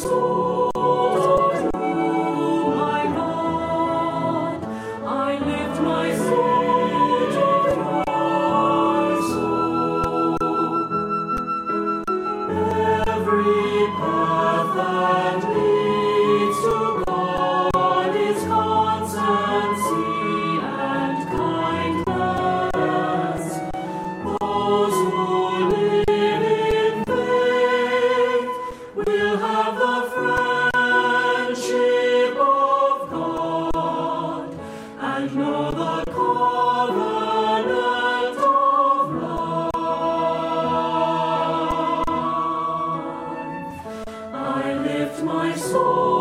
soul to my God. I lift my soul to your soul. Every path that leads to God is constancy and kindness. Those who live in faith will have the friendship of God and know the covenant of life. I lift my soul